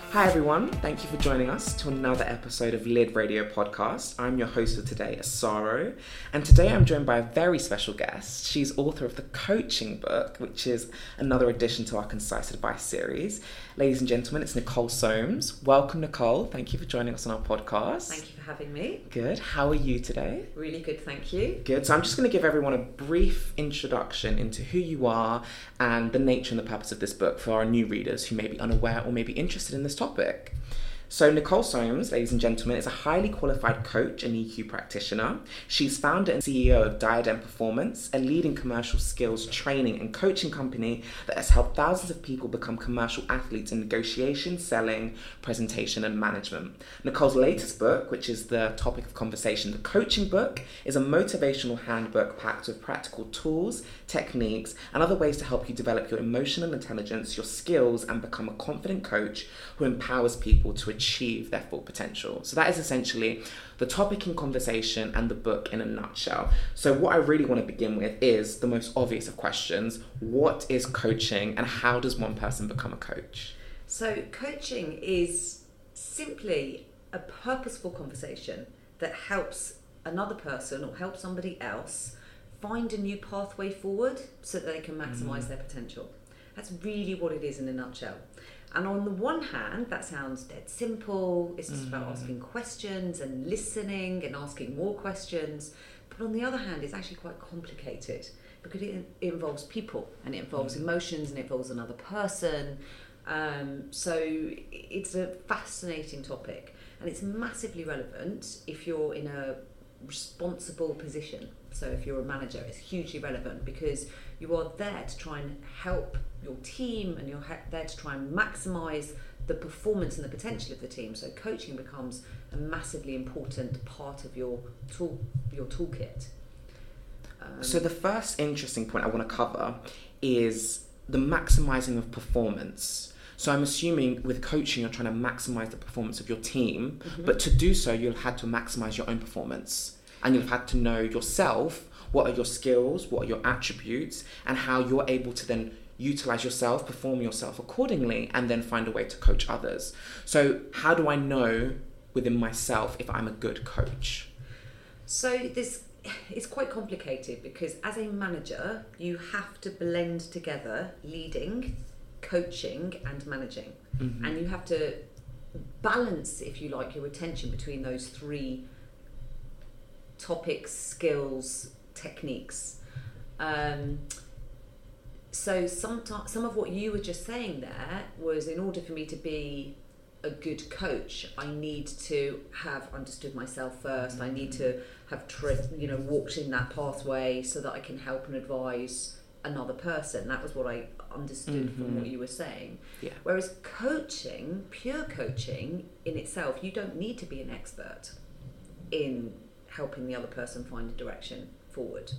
Hi everyone, thank you for joining us to another episode of Lid Radio Podcast. I'm your host for today, Asaro, and today I'm joined by a very special guest. She's author of the Coaching Book, which is another addition to our Concise Advice series. Ladies and gentlemen, it's Nicole Soames. Welcome, Nicole. Thank you for joining us on our podcast. Thank you for having me. Good. How are you today? Really good, thank you. Good. So I'm just going to give everyone a brief introduction into who you are and the nature and the purpose of this book for our new readers who may be unaware or may be interested in this topic. So Nicole Soames, ladies and gentlemen, is a highly qualified coach and EQ practitioner. She's founder and CEO of Diadem Performance, a leading commercial skills training and coaching company that has helped thousands of people become commercial athletes in negotiation, selling, presentation, and management. Nicole's latest book, which is the topic of conversation, the Coaching Book, is a motivational handbook packed with practical tools, techniques, and other ways to help you develop your emotional intelligence, your skills, and become a confident coach who empowers people to achieve their full potential. So that is essentially the topic in conversation and the book in a nutshell. So what I really want to begin with is the most obvious of questions. What is coaching and how does one person become a coach? So coaching is simply a purposeful conversation that helps another person or helps somebody else find a new pathway forward so that they can maximise their potential. That's really what it is in a nutshell. And on the one hand, that sounds dead simple. It's just about asking questions and listening and asking more questions. But on the other hand, it's actually quite complicated because it involves people and it involves emotions and it involves another person. So it's a fascinating topic and it's massively relevant if you're in a responsible position. So if you're a manager, it's hugely relevant because you are there to try and help your team and you're there to try and maximise the performance and the potential of the team. So coaching becomes a massively important part of your toolkit. So the first interesting point I want to cover is the maximising of performance. So I'm assuming with coaching, you're trying to maximise the performance of your team, but to do so, you'll have had to maximise your own performance. And you've had to know yourself, what are your skills, what are your attributes, and how you're able to then utilise yourself, perform yourself accordingly, and then find a way to coach others. So how do I know within myself if I'm a good coach? So this is quite complicated because as a manager, you have to blend together leading, coaching, and managing. And you have to balance, if you like, your attention between those three topics, skills, techniques. So some of what you were just saying there was, in order for me to be a good coach, I need to have understood myself first. I need to have walked in that pathway so that I can help and advise another person. That was what I understood from what you were saying. Yeah. Whereas coaching, pure coaching in itself, you don't need to be an expert in helping the other person find a direction forward.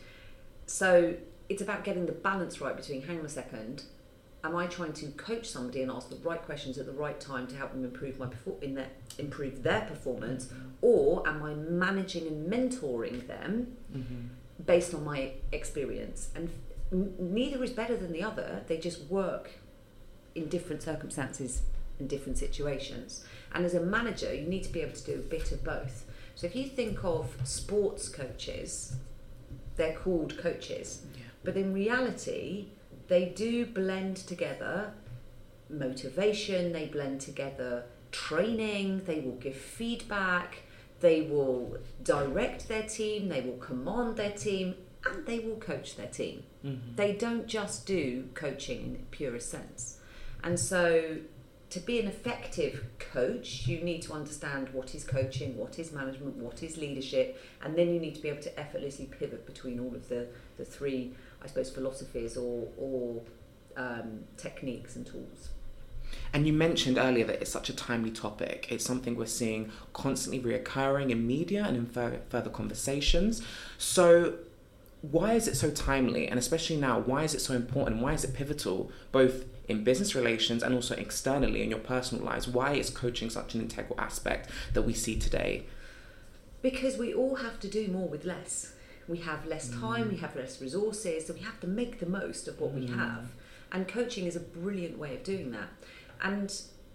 So it's about getting the balance right between, hang on a second, am I trying to coach somebody and ask the right questions at the right time to help them improve improve their performance, or am I managing and mentoring them based on my experience? And neither is better than the other. They just work in different circumstances in different situations. And as a manager, you need to be able to do a bit of both. So if you think of sports coaches, they're called coaches, but in reality, they do blend together motivation, they blend together training, they will give feedback, they will direct their team, they will command their team, and they will coach their team. They don't just do coaching in the purest sense. And so to be an effective coach, you need to understand what is coaching, what is management, what is leadership, and then you need to be able to effortlessly pivot between all of the three, I suppose, philosophies or techniques and tools. And you mentioned earlier that it's such a timely topic. It's something we're seeing constantly reoccurring in media and in further conversations. So why is it so timely? And especially now, why is it so important? Why is it pivotal, both in business relations and also externally in your personal lives? Why is coaching such an integral aspect that we see today? Because we all have to do more with less. We have less time, we have less resources, so we have to make the most of what we have. And coaching is a brilliant way of doing that. And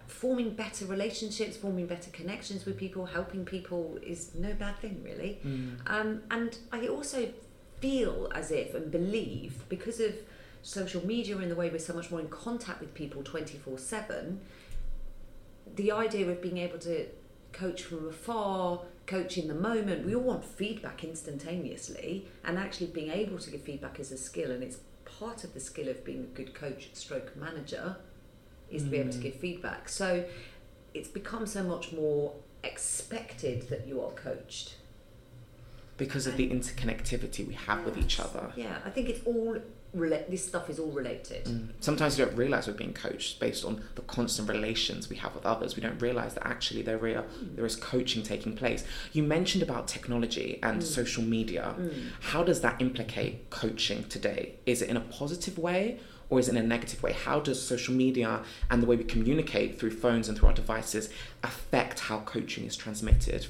forming better relationships, forming better connections with people, helping people is no bad thing, really. And I also feel as if and believe, because of social media and the way we're so much more in contact with people 24/7, the idea of being able to coach from afar, coach in the moment, we all want feedback instantaneously, and actually being able to give feedback is a skill, and it's part of the skill of being a good coach stroke manager is to be able to give feedback. So it's become so much more expected that you are coached. Because of the interconnectivity we have with each other. Yeah, I think it's all this stuff is all related. Sometimes we don't realise we're being coached based on the constant relations we have with others. We don't realise that actually there is coaching taking place. You mentioned about technology and social media. How does that implicate coaching today? Is it in a positive way or is it in a negative way? How does social media and the way we communicate through phones and through our devices affect how coaching is transmitted?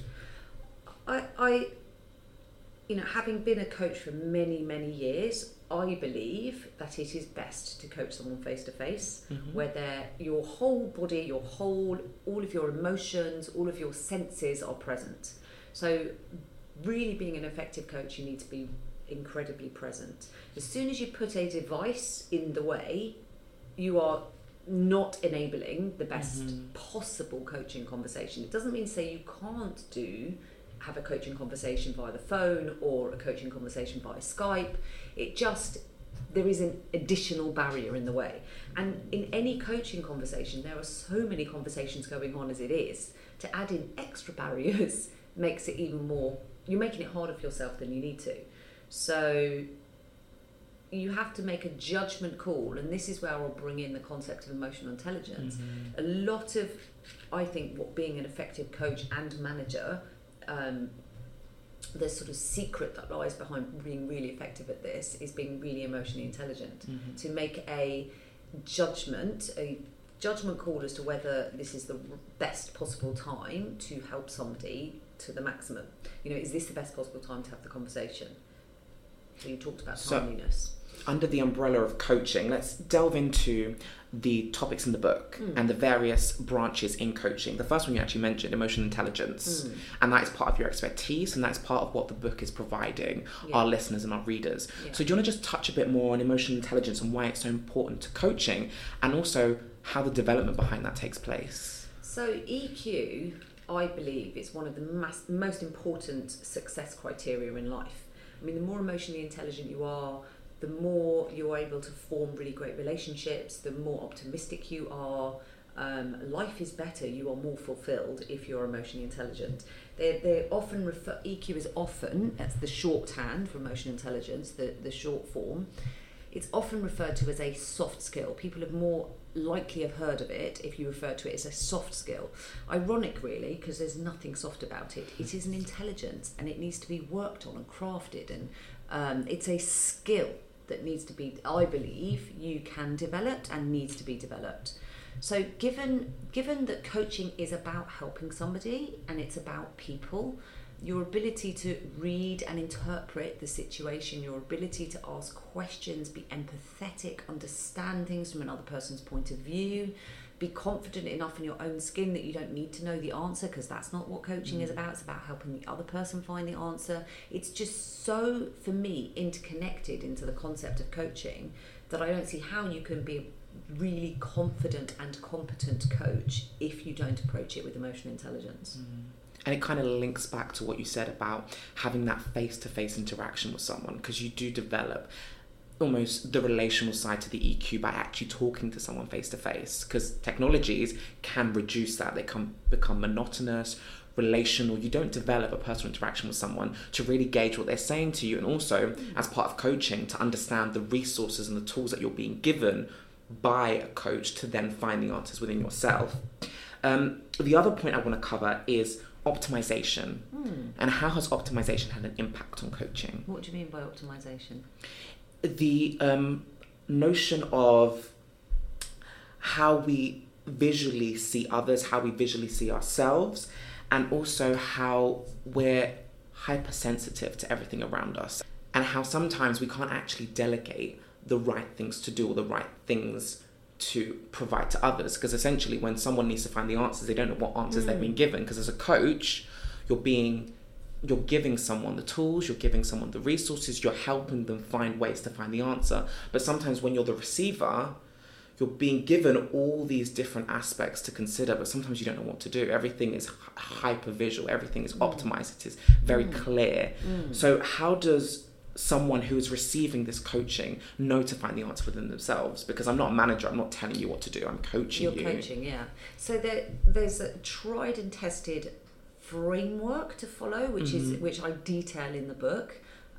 I having been a coach for many, many years, I believe that it is best to coach someone face to face, where your whole body, all of your emotions, all of your senses are present. So really being an effective coach, you need to be incredibly present. As soon as you put a device in the way, you are not enabling the best possible coaching conversation. It doesn't mean to say you can't have a coaching conversation via the phone or a coaching conversation via Skype. There is an additional barrier in the way. And in any coaching conversation, there are so many conversations going on as it is. To add in extra barriers makes it even more, you're making it harder for yourself than you need to. So you have to make a judgment call, and this is where I'll bring in the concept of emotional intelligence. A lot of, I think, what being an effective coach and manager, the sort of secret that lies behind being really effective at this is being really emotionally intelligent. To make a judgment call as to whether this is the best possible time to help somebody to the maximum. Is this the best possible time to have the conversation? So you talked about timeliness. Under the umbrella of coaching, let's delve into the topics in the book and the various branches in coaching. The first one you actually mentioned, emotional intelligence, and that is part of your expertise, and that's part of what the book is providing our listeners and our readers. So do you want to just touch a bit more on emotional intelligence and why it's so important to coaching, and also how the development behind that takes place? So EQ, I believe, is one of the most important success criteria in life. I mean, the more emotionally intelligent you are, the more you're able to form really great relationships, the more optimistic you are. Life is better, you are more fulfilled if you're emotionally intelligent. They often refer, EQ is often, that's the shorthand for emotional intelligence, the short form. It's often referred to as a soft skill. People have more likely have heard of it if you refer to it as a soft skill. Ironic, really, because there's nothing soft about it. It is an intelligence, and it needs to be worked on and crafted, and it's a skill that needs to be, I believe, you can develop and needs to be developed. So given that coaching is about helping somebody and it's about people, your ability to read and interpret the situation, your ability to ask questions, be empathetic, understand things from another person's point of view, be confident enough in your own skin that you don't need to know the answer, because that's not what coaching is about. It's about helping the other person find the answer. It's just so, for me, interconnected into the concept of coaching that I don't see how you can be a really confident and competent coach if you don't approach it with emotional intelligence. And it kind of links back to what you said about having that face-to-face interaction with someone, because you do develop almost the relational side to the EQ by actually talking to someone face-to-face, because technologies can reduce that. They can become monotonous, relational. You don't develop a personal interaction with someone to really gauge what they're saying to you, and also as part of coaching to understand the resources and the tools that you're being given by a coach to then find the answers within yourself. The other point I want to cover is optimization. And how has optimization had an impact on coaching? What do you mean by optimization? The notion of how we visually see others, how we visually see ourselves, and also how we're hypersensitive to everything around us, and how sometimes we can't actually delegate the right things to do or the right things to provide to others, because essentially when someone needs to find the answers, they don't know what answers they've been given, because as a coach you're giving someone the tools, you're giving someone the resources, you're helping them find ways to find the answer. But sometimes when you're the receiver, you're being given all these different aspects to consider, but sometimes you don't know what to do. Everything is hyper visual, everything is optimized, it is very clear. So how does someone who is receiving this coaching know to find the answer within themselves? Because I'm not a manager, I'm not telling you what to do, I'm coaching you. You're coaching, yeah. So there's a tried and tested framework to follow, which I detail in the book,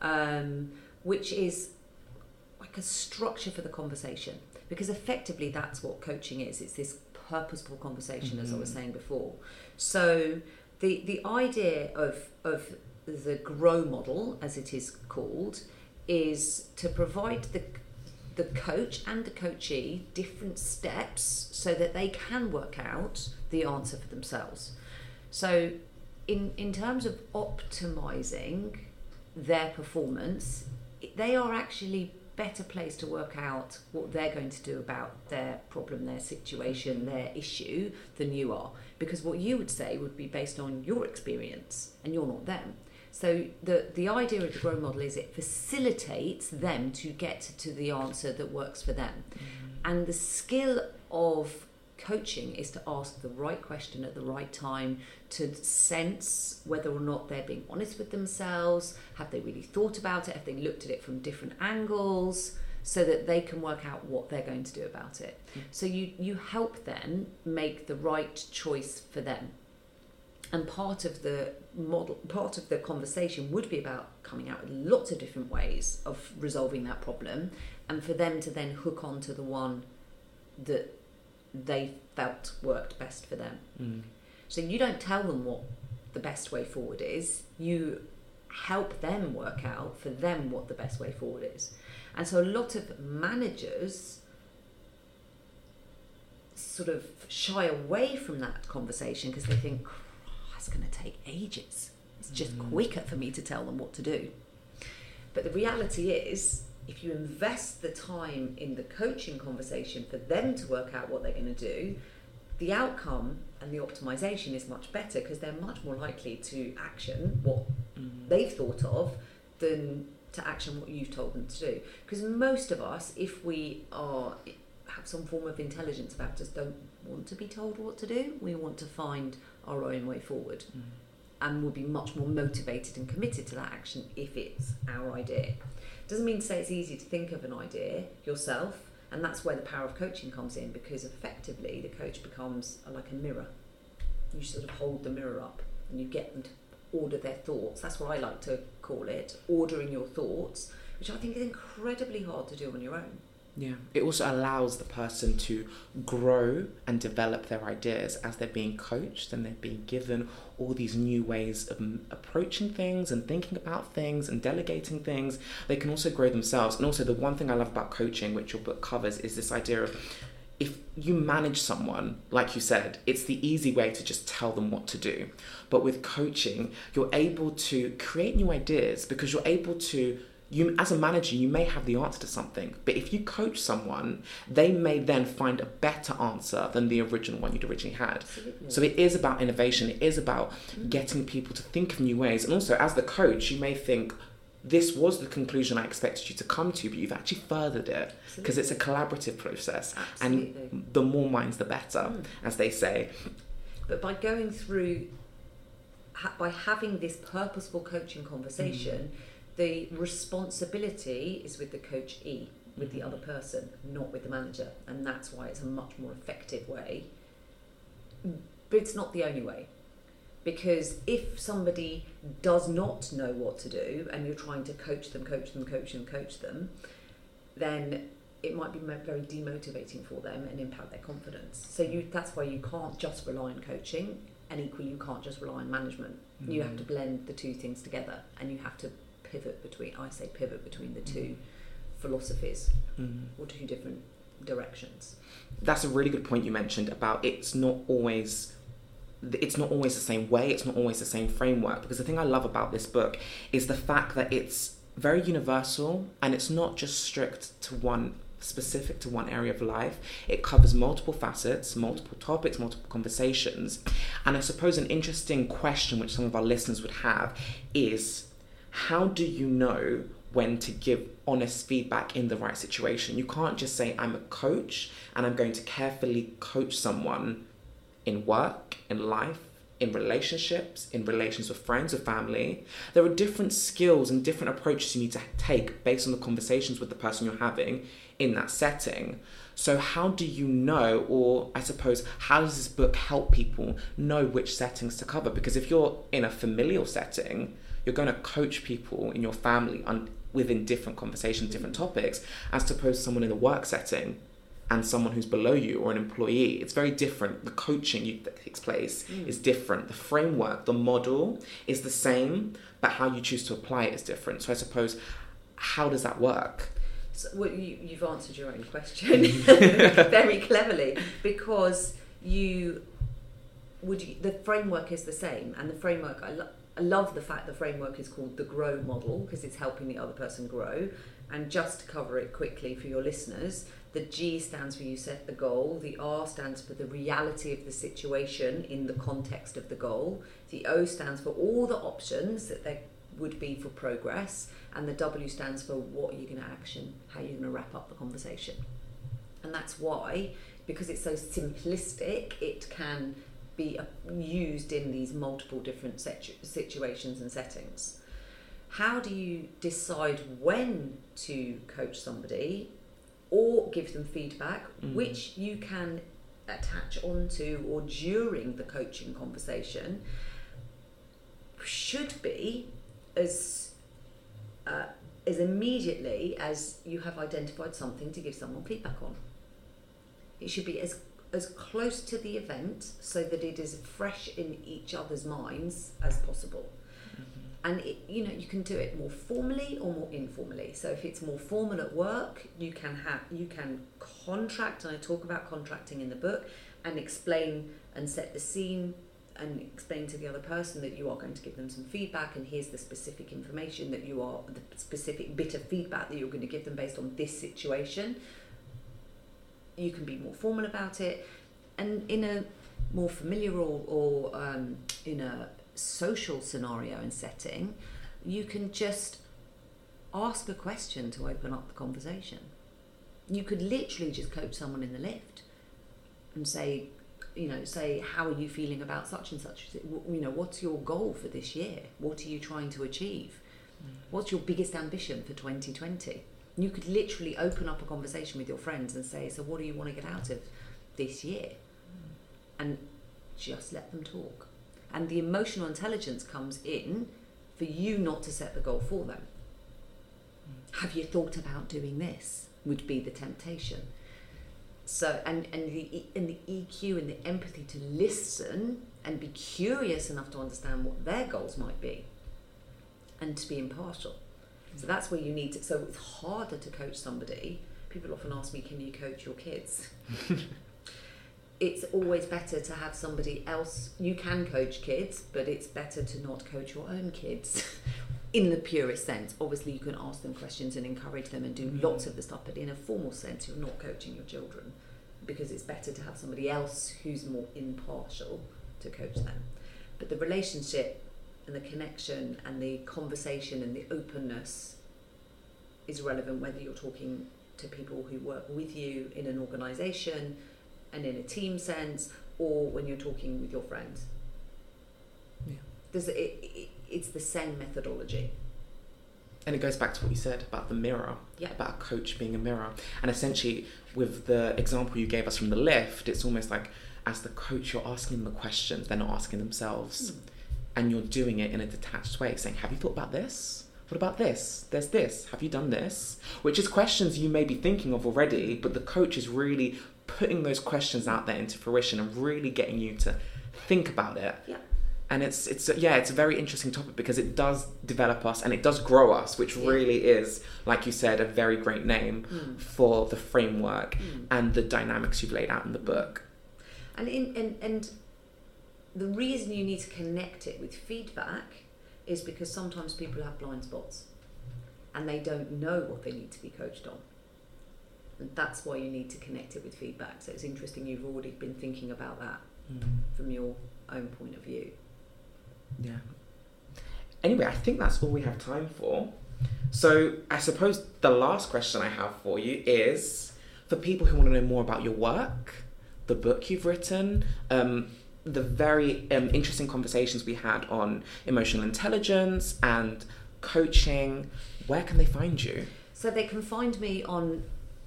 which is like a structure for the conversation, because effectively that's what coaching is. It's this purposeful conversation, as I was saying before. So the idea of the GROW model, as it is called, is to provide the coach and the coachee different steps so that they can work out the answer for themselves. So in terms of optimizing their performance, they are actually better placed to work out what they're going to do about their problem, their situation, their issue than you are. Because what you would say would be based on your experience and you're not them. So the idea of the GROW model is it facilitates them to get to the answer that works for them. And the skill of coaching is to ask the right question at the right time, to sense whether or not they're being honest with themselves. Have they really thought about it? Have they looked at it from different angles, so that they can work out what they're going to do about it? So you help them make the right choice for them. And part of the conversation would be about coming out with lots of different ways of resolving that problem, and for them to then hook on to the one that they felt worked best for them. So you don't tell them what the best way forward is, you help them work out for them what the best way forward is. And so a lot of managers sort of shy away from that conversation because they think, it's going to take ages, it's just quicker for me to tell them what to do. But the reality is, if you invest the time in the coaching conversation for them to work out what they're going to do, the outcome and the optimization is much better, because they're much more likely to action what they've thought of than to action what you've told them to do. Because most of us, if we have some form of intelligence about us, don't want to be told what to do. We want to find our own way forward, and we'll be much more motivated and committed to that action if it's our idea. Doesn't mean to say it's easy to think of an idea yourself, and that's where the power of coaching comes in, because effectively the coach becomes like a mirror. You sort of hold the mirror up and you get them to order their thoughts. That's what I like to call it, ordering your thoughts, which I think is incredibly hard to do on your own. Yeah, it also allows the person to grow and develop their ideas as they're being coached, and they're being given all these new ways of approaching things and thinking about things and delegating things. They can also grow themselves. And also the one thing I love about coaching, which your book covers, is this idea of, if you manage someone, like you said, it's the easy way to just tell them what to do. But with coaching, you're able to create new ideas, because you're able to, as a manager, you may have the answer to something, but if you coach someone, they may then find a better answer than the original one you'd originally had. Absolutely. So it is about innovation, it is about getting people to think of new ways. And also, as the coach, you may think, this was the conclusion I expected you to come to, but you've actually furthered it, because it's a collaborative process. Absolutely. And the more minds, the better, as they say. But by going through, by having this purposeful coaching conversation, the responsibility is with the coachee, with the other person, not with the manager. And that's why it's a much more effective way. But it's not the only way. Because if somebody does not know what to do, and you're trying to coach them, then it might be very demotivating for them and impact their confidence. So that's why you can't just rely on coaching, and equally you can't just rely on management. You have to blend the two things together, and you have to pivot between the two philosophies, or two different directions. That's a really good point you mentioned about it's not always the same way, it's not always the same framework, because the thing I love about this book is the fact that it's very universal, and it's not just strict to one specific to one area of life. It covers multiple facets, multiple topics, multiple conversations. And I suppose an interesting question which some of our listeners would have is, how do you know when to give honest feedback in the right situation? You can't just say, I'm a coach and I'm going to carefully coach someone in work, in life, in relationships, in relations with friends, with family. There are different skills and different approaches you need to take based on the conversations with the person you're having in that setting. So how do you know, or I suppose, how does this book help people know which settings to cover? Because if you're in a familial setting, you're going to coach people in your family within different conversations, different topics, as opposed to someone in a work setting and someone who's below you or an employee. It's very different. The coaching that takes place is different. The framework, the model is the same, but how you choose to apply it is different. So I suppose, how does that work? So, well, you've answered your own question very cleverly, because the framework is the same, and the framework, I love the fact the framework is called the GROW model, because it's helping the other person grow. And just to cover it quickly for your listeners, the G stands for you set the goal, the R stands for the reality of the situation in the context of the goal, the O stands for all the options that there would be for progress, and the W stands for what you're going to action, how you're going to wrap up the conversation. And that's why, because it's so simplistic, it can be used in these multiple different situations and settings. How do you decide when to coach somebody or give them feedback, which you can attach onto or during the coaching conversation, should be as immediately as you have identified something to give someone feedback on. It should be as close to the event so that it is fresh in each other's minds as possible. And you can do it more formally or more informally. So if it's more formal at work, you can contract, and I talk about contracting in the book, and explain and set the scene and explain to the other person that you are going to give them some feedback, and here's the specific information the specific bit of feedback that you're going to give them based on this situation. You can be more formal about it, and in a more familiar or in a social scenario and setting, you can just ask a question to open up the conversation. You could literally just coach someone in the lift and say, how are you feeling about such and such? What's your goal for this year? What are you trying to achieve? What's your biggest ambition for 2020? You could literally open up a conversation with your friends and say, so what do you want to get out of this year? And just let them talk. And the emotional intelligence comes in for you not to set the goal for them. Have you thought about doing this? Would be the temptation. So, and the EQ and the empathy to listen and be curious enough to understand what their goals might be, and to be impartial. So that's where you need to. So it's harder to coach somebody. People often ask me, "Can you coach your kids?" It's always better to have somebody else. You can coach kids, but it's better to not coach your own kids in the purest sense. Obviously, you can ask them questions and encourage them and do lots of the stuff, but in a formal sense, you're not coaching your children, because it's better to have somebody else who's more impartial to coach them. But the relationship and the connection and the conversation and the openness is relevant whether you're talking to people who work with you in an organisation and in a team sense, or when you're talking with your friends. Yeah. It's the same methodology. And it goes back to what you said about the mirror, about a coach being a mirror. And essentially, with the example you gave us from the lift, it's almost like, as the coach, you're asking them the questions, they're not asking themselves. And you're doing it in a detached way, saying, have you thought about this? What about this? There's this. Have you done this? Which is questions you may be thinking of already, but the coach is really putting those questions out there into fruition and really getting you to think about it. Yeah. And it's a very interesting topic, because it does develop us and it does grow us, which really is, like you said, a very great name for the framework and the dynamics you've laid out in the book. And the reason you need to connect it with feedback is because sometimes people have blind spots and they don't know what they need to be coached on. And that's why you need to connect it with feedback. So it's interesting you've already been thinking about that from your own point of view. Yeah. Anyway, I think that's all we have time for. So I suppose the last question I have for you is, for people who want to know more about your work, the book you've written, the very interesting conversations we had on emotional intelligence and coaching, where can they find you? So they can find me on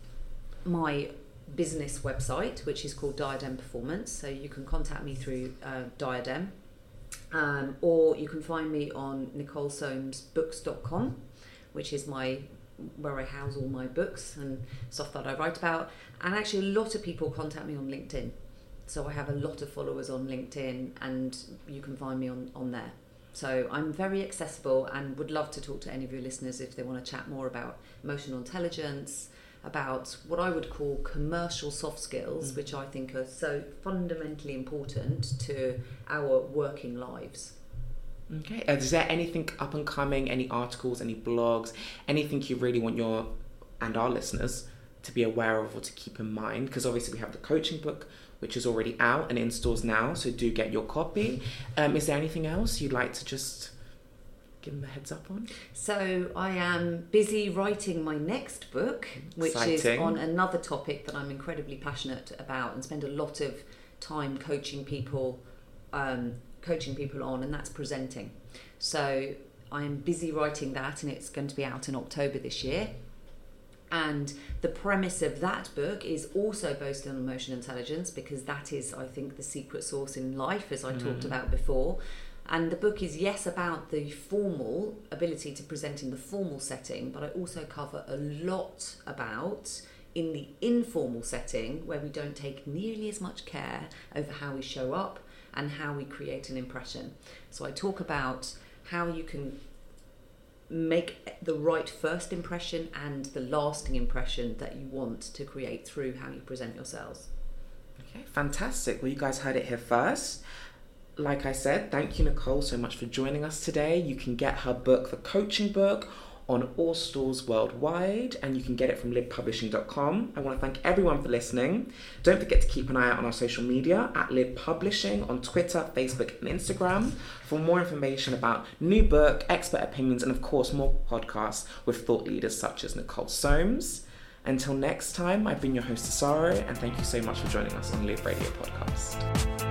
my business website, which is called Diadem Performance. So you can contact me through Diadem, or you can find me on NicoleSoamesBooks.com, which is where I house all my books and stuff that I write about. And actually a lot of people contact me on LinkedIn. So I have a lot of followers on LinkedIn, and you can find me on there. So I'm very accessible and would love to talk to any of your listeners if they want to chat more about emotional intelligence, about what I would call commercial soft skills, which I think are so fundamentally important to our working lives. Okay. Is there anything up and coming, any articles, any blogs, anything you really want your and our listeners to be aware of or to keep in mind? Because obviously we have the coaching book, which is already out and in stores now, so do get your copy. Is there anything else you'd like to just give them a heads up on? So I am busy writing my next book, which is on another topic that I'm incredibly passionate about and spend a lot of time coaching people on, and that's presenting. So I'm busy writing that, and it's going to be out in October this year. And the premise of that book is also based on emotional intelligence, because that is, I think, the secret sauce in life, as I talked about before. And the book is, yes, about the formal ability to present in the formal setting, but I also cover a lot about in the informal setting, where we don't take nearly as much care over how we show up and how we create an impression. So I talk about how you can make the right first impression and the lasting impression that you want to create through how you present yourselves. Okay, fantastic. Well, you guys heard it here first. Like I said, thank you, Nicole, so much for joining us today. You can get her book, The Coaching Book, on all stores worldwide, and you can get it from libpublishing.com. I want to thank everyone for listening. Don't forget to keep an eye out on our social media at Lib Publishing on Twitter, Facebook, and Instagram for more information about new book, expert opinions, and of course more podcasts with thought leaders such as Nicole Soames. Until next time, I've been your host, Asaro, and thank you so much for joining us on Lib Radio Podcast.